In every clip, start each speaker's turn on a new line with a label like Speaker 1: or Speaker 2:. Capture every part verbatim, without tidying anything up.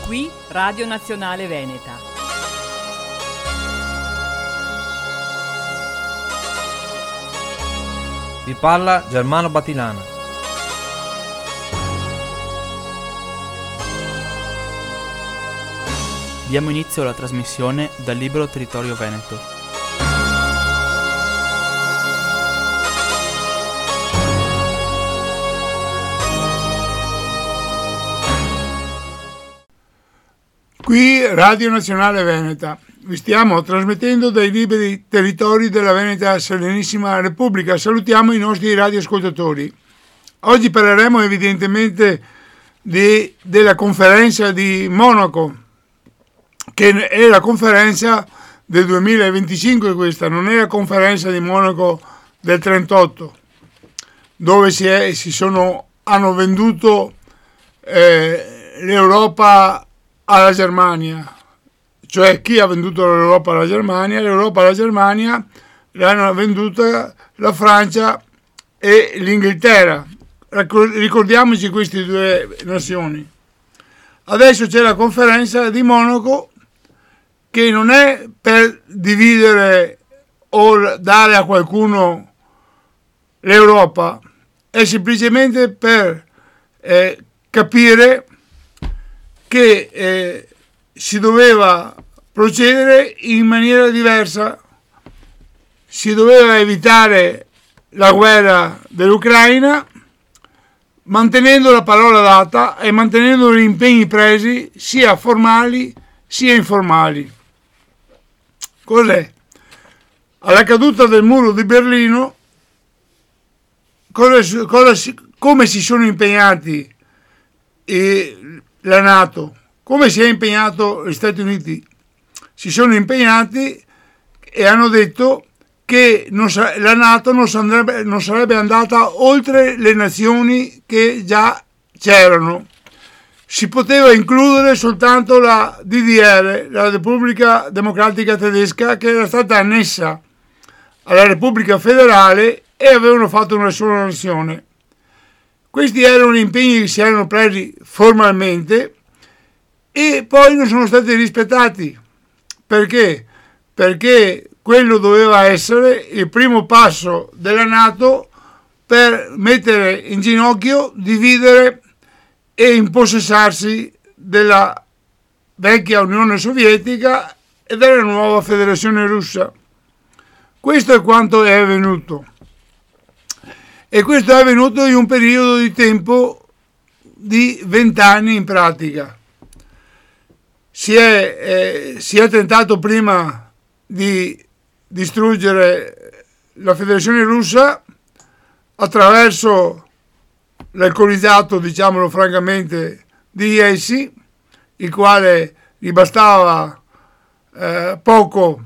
Speaker 1: Qui Radio Nazionale Veneta.
Speaker 2: Vi parla Germano Batilana.
Speaker 3: Diamo inizio alla trasmissione dal Libero Territorio Veneto.
Speaker 4: Qui Radio Nazionale Veneta. Vi stiamo trasmettendo dai liberi territori della Veneta Serenissima Repubblica. Salutiamo i nostri radioascoltatori. Oggi parleremo evidentemente di, della conferenza di Monaco, che è la conferenza del duemilaventicinque, questa non è la conferenza di Monaco del trentotto, dove si, è, si sono, hanno venduto eh, l'Europa alla Germania. Cioè, chi ha venduto l'Europa alla Germania? L'Europa alla Germania l'hanno venduta la Francia e l'Inghilterra. Ricordiamoci queste due nazioni. Adesso c'è la conferenza di Monaco, che non è per dividere o dare a qualcuno l'Europa, è semplicemente per eh, capire che eh, si doveva procedere in maniera diversa, si doveva evitare la guerra dell'Ucraina, mantenendo la parola data e mantenendo gli impegni presi sia formali sia informali. Cos'è? Alla caduta del muro di Berlino, cosa, cosa, come si sono impegnati eh, la NATO, come si è impegnato gli Stati Uniti? Si sono impegnati e hanno detto che non sa- la NATO non sarebbe, non sarebbe andata oltre le nazioni che già c'erano. Si poteva includere soltanto la D D R, la Repubblica Democratica Tedesca, che era stata annessa alla Repubblica Federale e avevano fatto una sola nazione. Questi erano gli impegni che si erano presi formalmente e poi non sono stati rispettati. Perché? Perché quello doveva essere il primo passo della NATO per mettere in ginocchio, dividere e impossessarsi della vecchia Unione Sovietica e della nuova Federazione Russa. Questo è quanto è avvenuto. E questo è avvenuto in un periodo di tempo di vent'anni in pratica. Si è, eh, si è tentato prima di distruggere la Federazione Russa attraverso l'alcolizzato, diciamolo francamente, di Yeltsin, il quale gli bastava eh, poco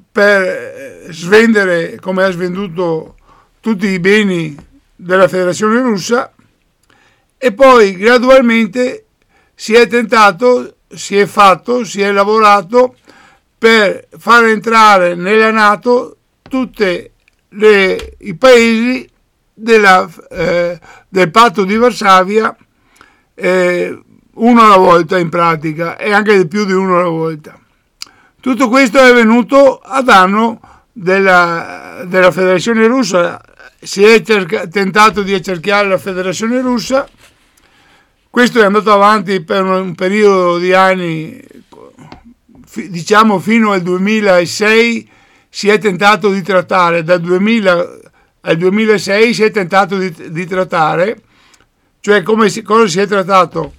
Speaker 4: per svendere, come ha svenduto tutti i beni della Federazione Russa, e poi gradualmente si è tentato, si è fatto, si è lavorato per far entrare nella NATO tutti i paesi della, eh, del patto di Varsavia, eh, uno alla volta in pratica, e anche di più di uno alla volta. Tutto questo è avvenuto a danno della, della Federazione Russa. Si è cerca, tentato di accerchiare la Federazione Russa. Questo è andato avanti per un periodo di anni, diciamo fino al duemilasei. Si è tentato di trattare, dal duemila al duemilasei si è tentato di, di trattare, cioè come si, cosa si è trattato?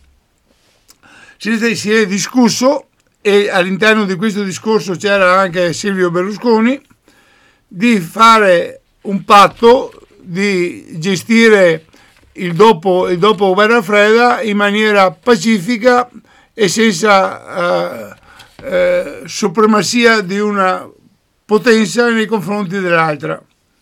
Speaker 4: Si, si è discusso, e all'interno di questo discorso c'era anche Silvio Berlusconi, di fare un patto di gestire il dopo, il dopo guerra fredda in maniera pacifica e senza uh, uh, supremazia di una potenza nei confronti dell'altra.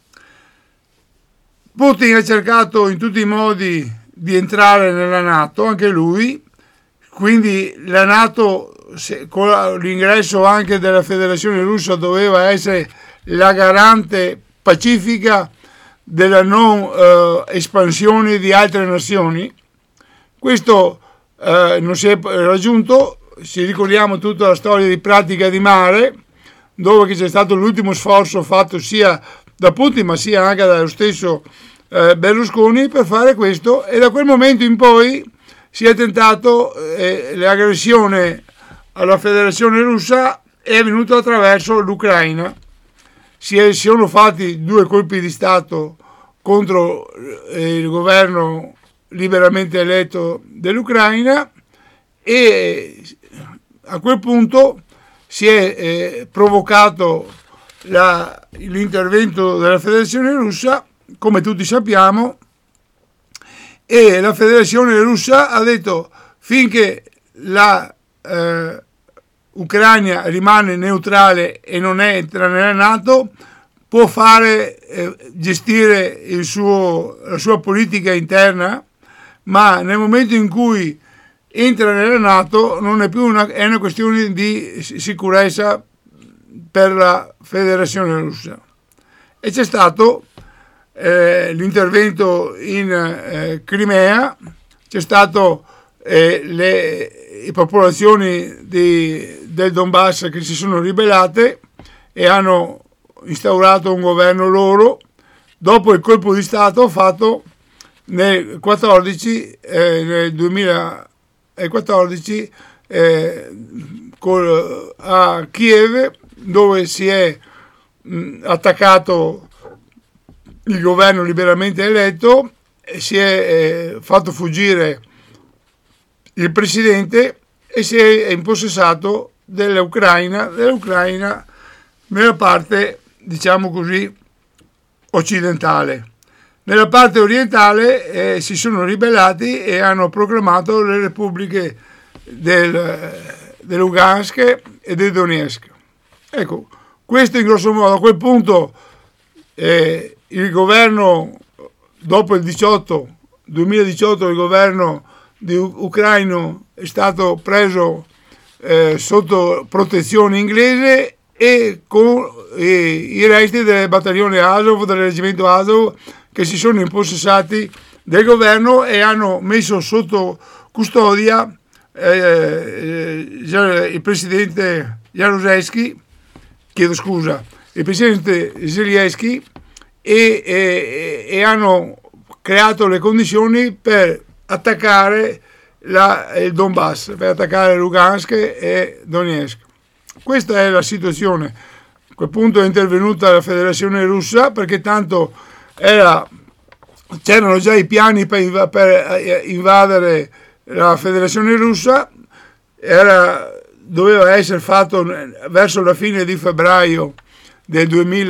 Speaker 4: Putin ha cercato in tutti i modi di entrare nella NATO, anche lui, quindi la NATO, se, con l'ingresso anche della Federazione Russa, doveva essere la garante pacifica della non eh, espansione di altre nazioni. Questo eh, non si è raggiunto, ci ricordiamo tutta la storia di Pratica di Mare, dove c'è stato l'ultimo sforzo fatto sia da Putin ma sia anche dallo stesso eh, Berlusconi per fare questo, e da quel momento in poi si è tentato eh, l'aggressione alla Federazione Russa è venuta attraverso l'Ucraina. Si, è, si sono fatti due colpi di Stato contro eh, il governo liberamente eletto dell'Ucraina, e a quel punto si è eh, provocato la, l'intervento della Federazione Russa, come tutti sappiamo, e la Federazione Russa ha detto finché la eh, Ucraina rimane neutrale e non entra nella NATO, può fare eh, gestire il suo, la sua politica interna, ma nel momento in cui entra nella NATO non è più una, è una questione di sicurezza per la Federazione Russa. E c'è stato eh, l'intervento in eh, Crimea, c'è stato eh, le, le popolazioni di, del Donbass che si sono ribellate e hanno instaurato un governo loro dopo il colpo di Stato fatto nel quattordici, eh, nel duemilaquattordici eh, col, a Kiev, dove si è mh, attaccato il governo liberamente eletto e si è eh, fatto fuggire il presidente e si è impossessato dell'Ucraina, dell'Ucraina nella parte, diciamo così, occidentale. Nella parte orientale eh, si sono ribellati e hanno proclamato le repubbliche del, dell'Lugansk e del Donetsk. Ecco, questo in grosso modo. A quel punto eh, il governo, dopo il diciotto, duemiladiciotto, il governo di ucraino è stato preso eh, sotto protezione inglese e con eh, i resti delle battaglioni Azov, del reggimento Azov, che si sono impossessati del governo e hanno messo sotto custodia eh, eh, il presidente Jaruzelski, chiedo scusa, il presidente Zelensky e, e, e hanno creato le condizioni per attaccare la, il Donbass, per attaccare Lugansk e Donetsk. Questa è la situazione. A quel punto è intervenuta la Federazione Russa, perché tanto era, c'erano già i piani per, per invadere la Federazione Russa, era, doveva essere fatto verso la fine di febbraio del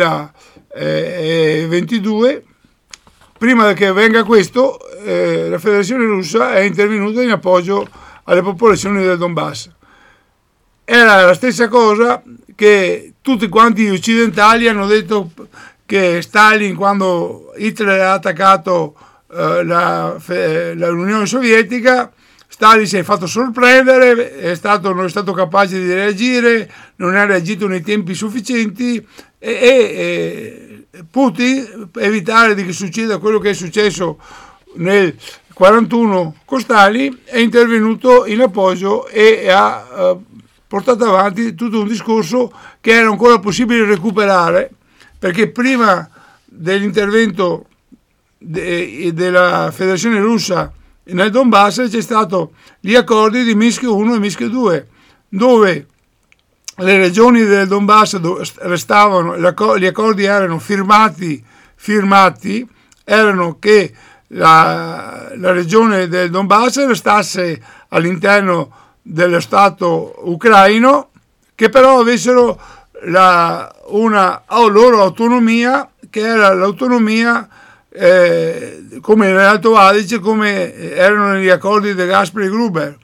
Speaker 4: duemilaventidue. Prima che venga questo, eh, la Federazione Russa è intervenuta in appoggio alle popolazioni del Donbass. Era la stessa cosa che tutti quanti gli occidentali hanno detto che Stalin, quando Hitler ha attaccato eh, la, la, l'Unione Sovietica, Stalin si è fatto sorprendere, è stato, non è stato capace di reagire, non ha reagito nei tempi sufficienti e, e, e Putin, per evitare di che succeda quello che è successo nel quarantuno con Stalin, è intervenuto in appoggio e ha eh, portato avanti tutto un discorso che era ancora possibile recuperare, perché prima dell'intervento de, della Federazione Russa nel Donbass c'è stato gli accordi di Minsk uno e Minsk due, dove le regioni del Donbass restavano, gli accordi erano firmati, firmati erano che la, la regione del Donbass restasse all'interno dello Stato ucraino, che però avessero la, una oh, loro autonomia, che era l'autonomia eh, come nell'Alto Adige, come erano negli accordi di Gasperi Gruber.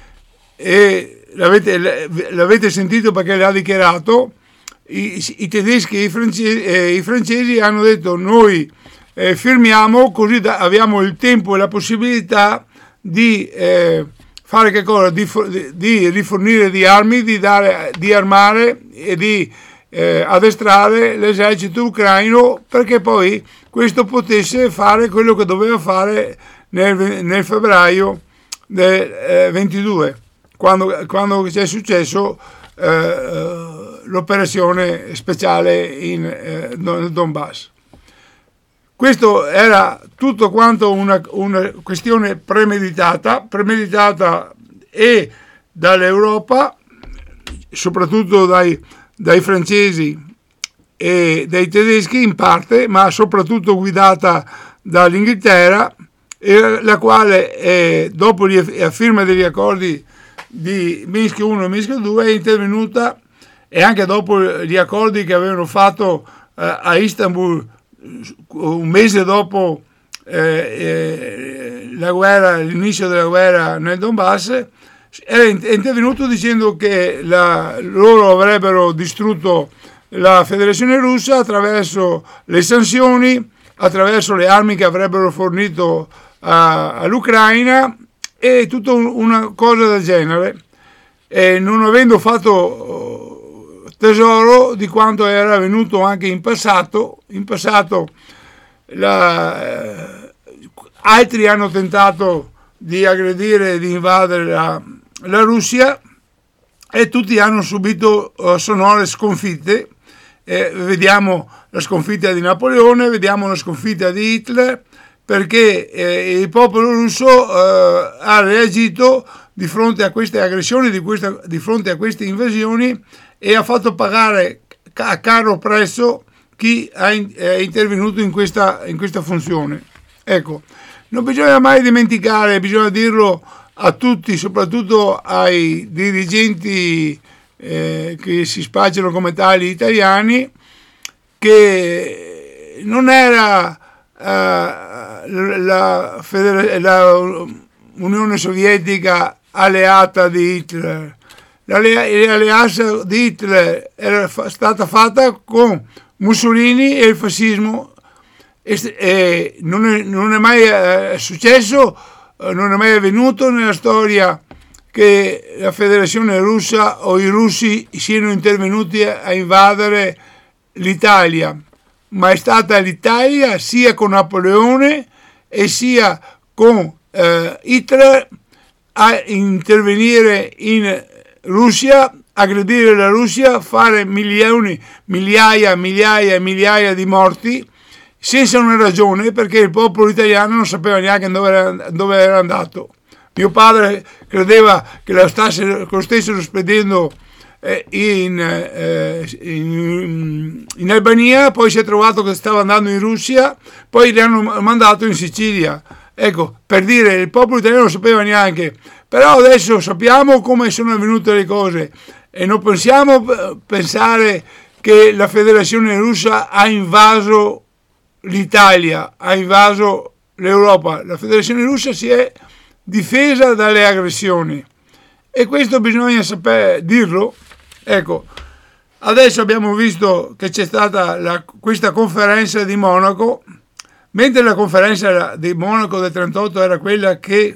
Speaker 4: E l'avete, l'avete sentito perché l'ha dichiarato. I, i tedeschi e i francesi, eh, i francesi hanno detto: noi eh, firmiamo, così da, abbiamo il tempo e la possibilità di eh, fare che cosa? Di, di rifornire di armi, di, dare, di armare e di eh, addestrare l'esercito ucraino, perché poi questo potesse fare quello che doveva fare nel, nel febbraio del eh, ventidue. quando, quando c'è successo eh, l'operazione speciale in eh, Donbass. Questo era tutto quanto una, una questione premeditata, premeditata e dall'Europa, soprattutto dai, dai francesi e dai tedeschi in parte, ma soprattutto guidata dall'Inghilterra, la quale eh, dopo la firma degli accordi di Minsk uno e Minsk due è intervenuta, e anche dopo gli accordi che avevano fatto eh, a Istanbul un mese dopo eh, eh, la guerra, l'inizio della guerra nel Donbass, è intervenuto dicendo che la, loro avrebbero distrutto la Federazione Russa attraverso le sanzioni, attraverso le armi che avrebbero fornito a, all'Ucraina e tutta un, una cosa del genere, e non avendo fatto tesoro di quanto era avvenuto anche in passato. In passato la, eh, altri hanno tentato di aggredire e di invadere la, la Russia, e tutti hanno subito uh, sonore sconfitte. Eh, vediamo la sconfitta di Napoleone, vediamo la sconfitta di Hitler, perché eh, il popolo russo eh, ha reagito di fronte a queste aggressioni, di, questa, di fronte a queste invasioni, e ha fatto pagare a caro prezzo chi è intervenuto in questa, in questa funzione. Ecco, non bisogna mai dimenticare, bisogna dirlo a tutti, soprattutto ai dirigenti eh, che si spacciano come tali italiani, che non era eh, la, Feder- la Unione Sovietica alleata di Hitler. L'alleanza di Hitler era fa- stata fatta con Mussolini e il fascismo, e, e non, è, non è mai eh, successo, eh, non è mai avvenuto nella storia che la Federazione Russa o i russi siano intervenuti a, a invadere l'Italia, ma è stata l'Italia sia con Napoleone e sia con eh, Hitler a intervenire in Russia, aggredire la Russia, fare milioni, migliaia, migliaia e migliaia di morti senza una ragione, perché il popolo italiano non sapeva neanche dove era, dove era andato. Mio padre credeva che lo, stasse, che lo stessero spedendo eh, in, eh, in, in Albania, poi si è trovato che stava andando in Russia, poi li hanno mandato in Sicilia. Ecco, per dire, il popolo italiano non sapeva neanche. Però adesso sappiamo come sono avvenute le cose, e non possiamo pensare che la Federazione Russa ha invaso l'Italia, ha invaso l'Europa. La Federazione Russa si è difesa dalle aggressioni, e questo bisogna sapere dirlo. Ecco, adesso abbiamo visto che c'è stata la, questa conferenza di Monaco, mentre la conferenza di Monaco del trentotto era quella che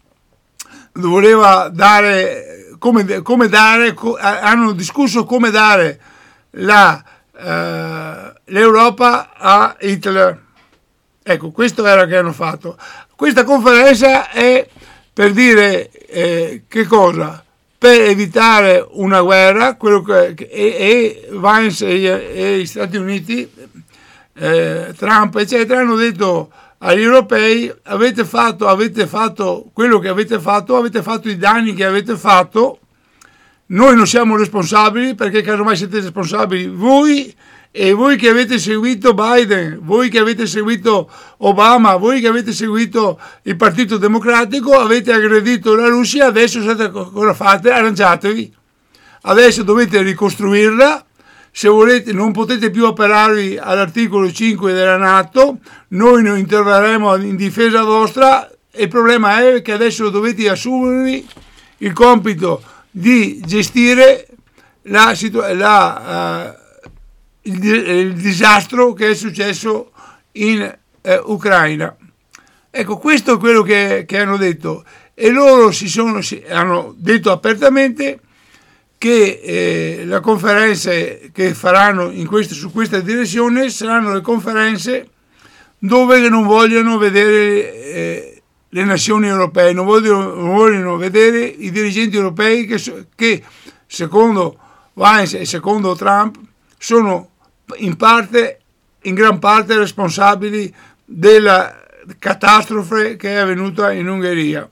Speaker 4: voleva dare, come, come dare, hanno discusso come dare la, eh, l'Europa a Hitler. Ecco, questo era che hanno fatto. Questa conferenza è per dire eh, che cosa? Per evitare una guerra, quello che, e, e Vance e, e gli Stati Uniti, eh, Trump eccetera, hanno detto agli europei: avete fatto, avete fatto quello che avete fatto, avete fatto i danni che avete fatto, noi non siamo responsabili, perché casomai siete responsabili voi, e voi che avete seguito Biden, voi che avete seguito Obama, voi che avete seguito il Partito Democratico, avete aggredito la Russia, adesso cosa fate? Arrangiatevi, adesso dovete ricostruirla. Se volete, non potete più operarvi all'articolo cinque della NATO, noi non interverremo in difesa vostra. Il problema è che adesso dovete assumervi il compito di gestire la, la, uh, il, il disastro che è successo in uh, Ucraina. Ecco, questo è quello che, che hanno detto, e loro si sono, si, hanno detto apertamente che eh, le conferenze che faranno in queste, su questa direzione saranno le conferenze dove non vogliono vedere eh, le nazioni europee, non vogliono, non vogliono vedere i dirigenti europei che, che secondo Vance e secondo Trump sono in parte, in gran parte responsabili della catastrofe che è avvenuta in Ungheria.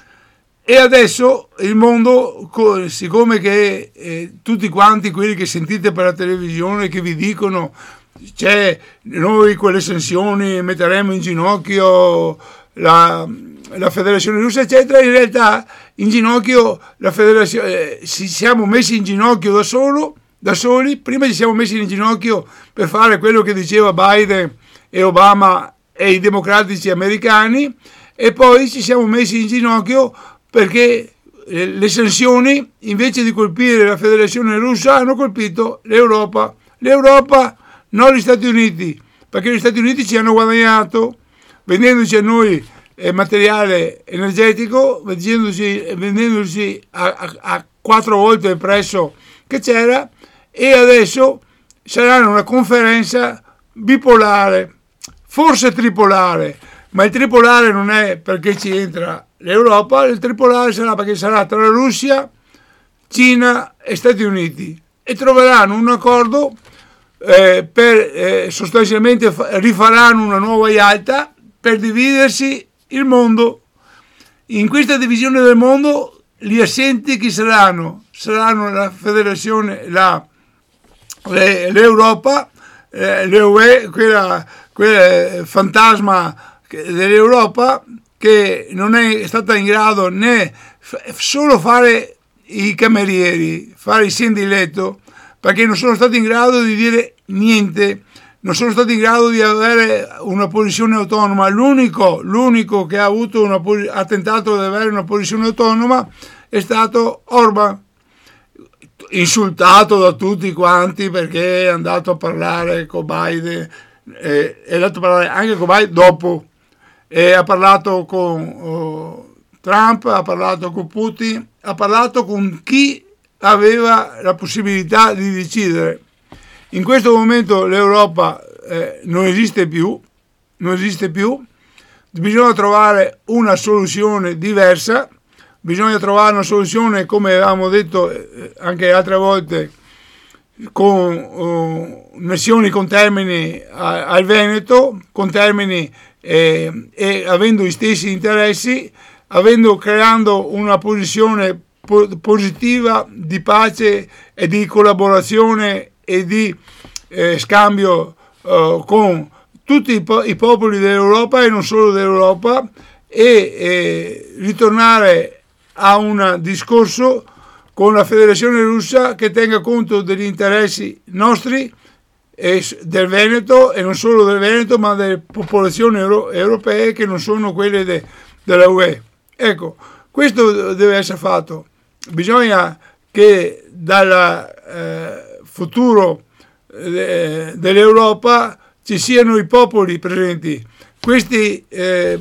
Speaker 4: E adesso il mondo, siccome che eh, tutti quanti quelli che sentite per la televisione che vi dicono c'è, noi con le sanzioni metteremo in ginocchio la, la federazione russa eccetera, in realtà in ginocchio la federazione, eh, ci siamo messi in ginocchio da solo, da soli, prima ci siamo messi in ginocchio per fare quello che diceva Biden e Obama e i democratici americani, e poi ci siamo messi in ginocchio perché le sanzioni, invece di colpire la federazione russa, hanno colpito l'Europa. L'Europa, non gli Stati Uniti, perché gli Stati Uniti ci hanno guadagnato vendendoci a noi eh, materiale energetico, vendendoci, vendendoci a, a, a quattro volte il prezzo che c'era, e adesso sarà una conferenza bipolare, forse tripolare, ma il tripolare non è perché ci entra l'Europa, il tripolare sarà perché sarà tra Russia, Cina e Stati Uniti, e troveranno un accordo eh, per eh, sostanzialmente rifaranno una nuova Yalta per dividersi il mondo. In questa divisione del mondo gli assenti chi saranno? Saranno la federazione, la, le, l'Europa, eh, l'E U E, quella, quella fantasma dell'Europa che non è stata in grado né f- solo fare i camerieri, fare i sendi letto, perché non sono stati in grado di dire niente, non sono stati in grado di avere una posizione autonoma. L'unico, l'unico che ha avuto una, ha tentato di avere una posizione autonoma è stato Orban, insultato da tutti quanti perché è andato a parlare con Biden, eh, è andato a parlare anche con Biden dopo. E ha parlato con uh, Trump, ha parlato con Putin, ha parlato con chi aveva la possibilità di decidere. In questo momento l'Europa eh, non esiste più, non esiste più, bisogna trovare una soluzione diversa, bisogna trovare una soluzione, come avevamo detto eh, anche altre volte, con uh, nazioni con termini a, al Veneto, con termini eh, e avendo gli stessi interessi, avendo creando una posizione po- positiva di pace e di collaborazione e di eh, scambio uh, con tutti i, po- i popoli dell'Europa e non solo dell'Europa, e eh, ritornare a un discorso con la Federazione Russa che tenga conto degli interessi nostri e del Veneto, e non solo del Veneto, ma delle popolazioni euro- europee che non sono quelle de- della U E. Ecco, questo deve essere fatto. Bisogna che dal eh, futuro eh, dell'Europa ci siano i popoli presenti. Questi eh,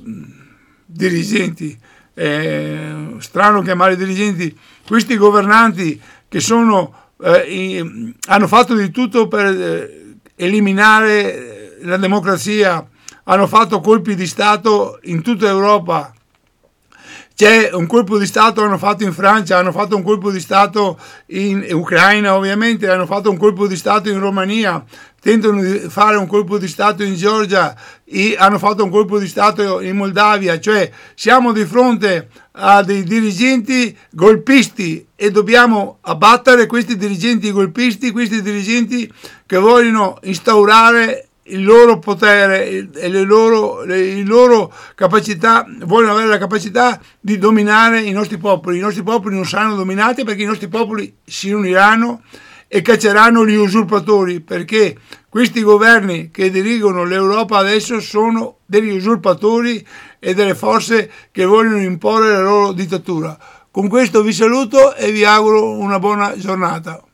Speaker 4: dirigenti, eh, strano chiamare dirigenti, questi governanti che sono, eh, in, hanno fatto di tutto per eh, eliminare la democrazia, hanno fatto colpi di Stato in tutta Europa. C'è un colpo di Stato hanno fatto in Francia, hanno fatto un colpo di Stato in Ucraina ovviamente, hanno fatto un colpo di Stato in Romania, tentano di fare un colpo di Stato in Georgia, hanno fatto un colpo di Stato in Moldavia. Cioè siamo di fronte a dei dirigenti golpisti e dobbiamo abbattere questi dirigenti golpisti, questi dirigenti che vogliono instaurare il loro potere e le loro, le, le loro capacità, vogliono avere la capacità di dominare i nostri popoli. I nostri popoli non saranno dominati perché i nostri popoli si uniranno e cacceranno gli usurpatori, perché questi governi che dirigono l'Europa adesso sono degli usurpatori e delle forze che vogliono imporre la loro dittatura. Con questo vi saluto e vi auguro una buona giornata.